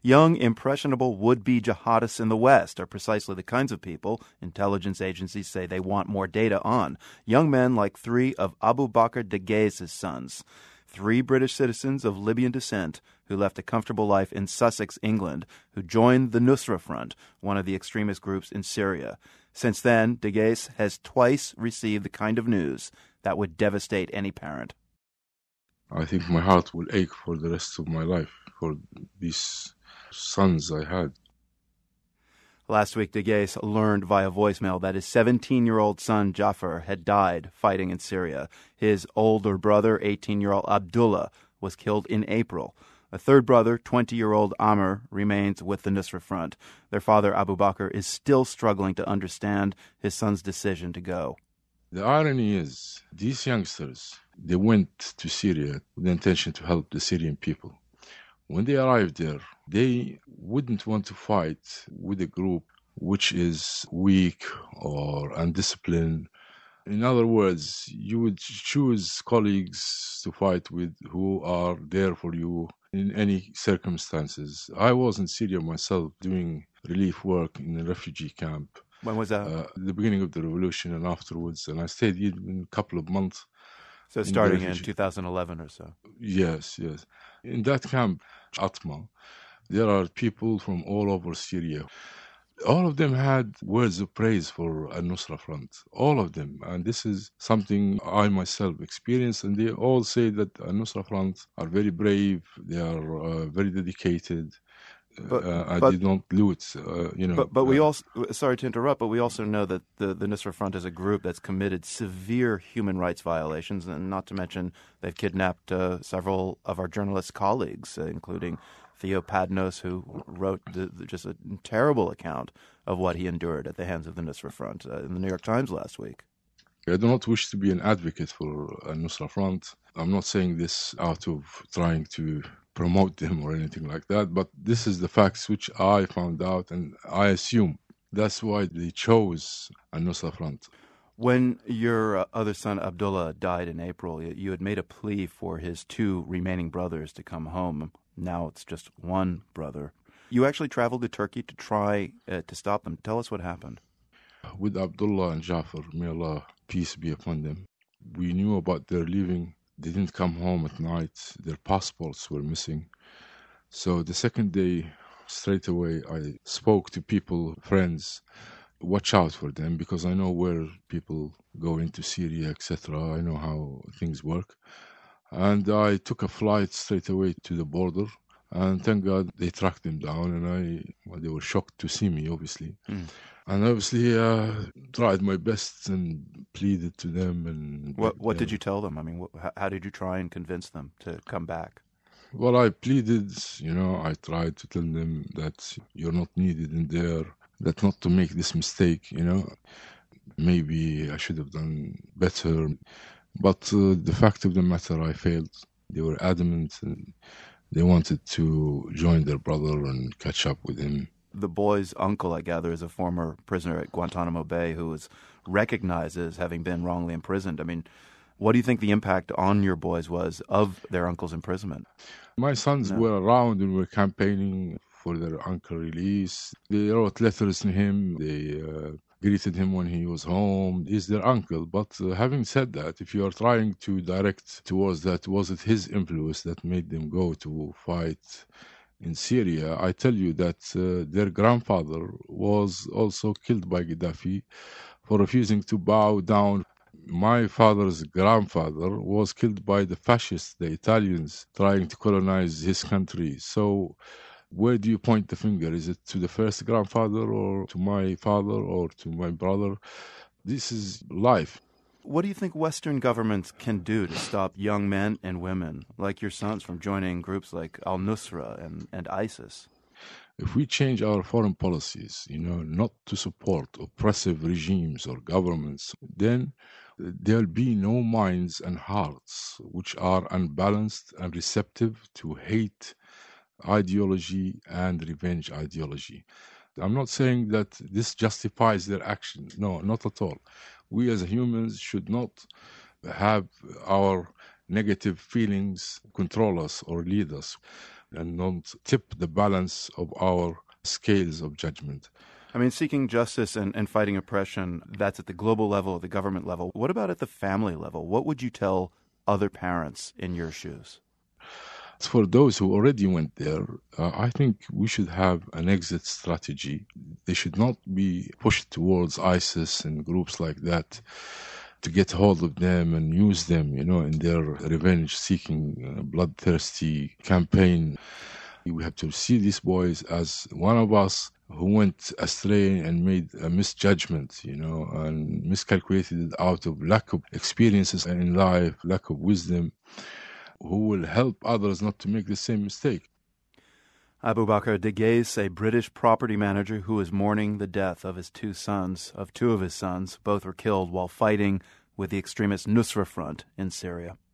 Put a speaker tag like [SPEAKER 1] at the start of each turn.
[SPEAKER 1] Young, impressionable would-be jihadists in the West are precisely the kinds of people intelligence agencies say they want more data on. Young men like three of Abu Bakr Deghe's sons, three British citizens of Libyan descent who left a comfortable life in Sussex, England, who joined the Nusra Front, one of the extremist groups in Syria. Since then, Deghe has twice received the kind of news that would devastate any parent.
[SPEAKER 2] I think my heart will ache for the rest of my life for these sons I had.
[SPEAKER 1] Last week, Deghe learned via voicemail that his 17-year-old son, Jafar, had died fighting in Syria. His older brother, 18-year-old Abdullah, was killed in April. A third brother, 20-year-old Amr, remains with the Nusra Front. Their father, Abu Bakr, is still struggling to understand his son's decision to go.
[SPEAKER 2] The irony is, these youngsters, they went to Syria with the intention to help the Syrian people. When they arrived there, they wouldn't want to fight with a group which is weak or undisciplined. In other words, you would choose colleagues to fight with who are there for you in any circumstances. I was in Syria myself doing relief work in a refugee camp.
[SPEAKER 1] When was that?
[SPEAKER 2] At the beginning of the revolution and afterwards, and I stayed in a couple of months.
[SPEAKER 1] So starting in 2011 or so?
[SPEAKER 2] Yes. In that camp, Atma, there are people from all over Syria. All of them had words of praise for Al-Nusra Front, all of them. And this is something I myself experienced, and they all say that Al-Nusra Front are very brave, they are very dedicated. I did not loot,
[SPEAKER 1] But we also, sorry to interrupt, but we also know that the Nusra Front is a group that's committed severe human rights violations, and not to mention they've kidnapped several of our journalist colleagues, including Theo Padnos, who wrote just a terrible account of what he endured at the hands of the Nusra Front in the New York Times last week.
[SPEAKER 2] I do not wish to be an advocate for Nusra Front. I'm not saying this out of trying to promote them or anything like that, but this is the facts which I found out, and I assume that's why they chose Al-Nusra Front.
[SPEAKER 1] When your other son Abdullah died in April, you had made a plea for his two remaining brothers to come home. Now it's just one brother. You actually traveled to Turkey to try to stop them. Tell us what happened.
[SPEAKER 2] With Abdullah and Jafar, may Allah peace be upon them, we knew about their leaving. They didn't come home at night. Their passports were missing. So the second day, straight away, I spoke to people, friends, watch out for them, because I know where people go into Syria, etc. I know how things work. And I took a flight straight away to the border. And thank God they tracked them down, and they were shocked to see me, obviously. And obviously tried my best and pleaded to them. And
[SPEAKER 1] what did you tell them? I mean, how did you try and convince them to come back?
[SPEAKER 2] Well, I pleaded, I tried to tell them that you're not needed in there, that not to make this mistake, Maybe I should have done better. But the fact of the matter, I failed. They were adamant, and they wanted to join their brother and catch up with him.
[SPEAKER 1] The boy's uncle, I gather, is a former prisoner at Guantanamo Bay who was recognized as having been wrongly imprisoned. I mean, what do you think the impact on your boys was of their uncle's imprisonment?
[SPEAKER 2] My sons were around and were campaigning for their uncle release. They wrote letters to him. They greeted him when he was home. He's their uncle. But having said that, if you are trying to direct towards that, was it his influence that made them go to fight in Syria? I tell you that their grandfather was also killed by Gaddafi for refusing to bow down. My father's grandfather was killed by the fascists, the Italians, trying to colonize his country. So where do you point the finger? Is it to the first grandfather, or to my father, or to my brother? This is life.
[SPEAKER 1] What do you think Western governments can do to stop young men and women like your sons from joining groups like Al-Nusra and ISIS?
[SPEAKER 2] If we change our foreign policies, not to support oppressive regimes or governments, then there'll be no minds and hearts which are unbalanced and receptive to hate ideology and revenge ideology. I'm not saying that this justifies their action. No, not at all. We as humans should not have our negative feelings control us or lead us. and don't tip the balance of our scales of judgment.
[SPEAKER 1] I mean, seeking justice and fighting oppression, that's at the global level, at the government level. What about at the family level? What would you tell other parents in your shoes?
[SPEAKER 2] For those who already went there, I think we should have an exit strategy. They should not be pushed towards ISIS and groups like that to get hold of them and use them, in their revenge-seeking, bloodthirsty campaign. We have to see these boys as one of us who went astray and made a misjudgment, and miscalculated out of lack of experiences in life, lack of wisdom, who will help others not to make the same mistake.
[SPEAKER 1] Abu Bakr Deghes, a British property manager who is mourning the death of two of his sons. Both were killed while fighting with the extremist Nusra Front in Syria.